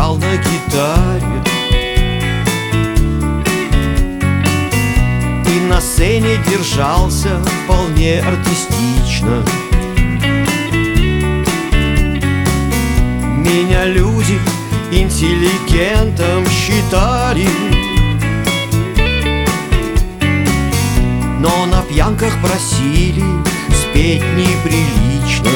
играл на гитаре, и на сцене держался вполне артистично. Меня люди интеллигентом считали, но на пьянках просили спеть неприлично.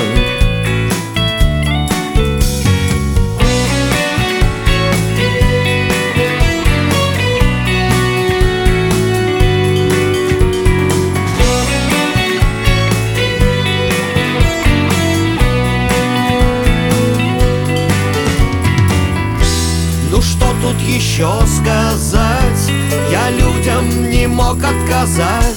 Ну что тут еще сказать? Я людям не мог отказать.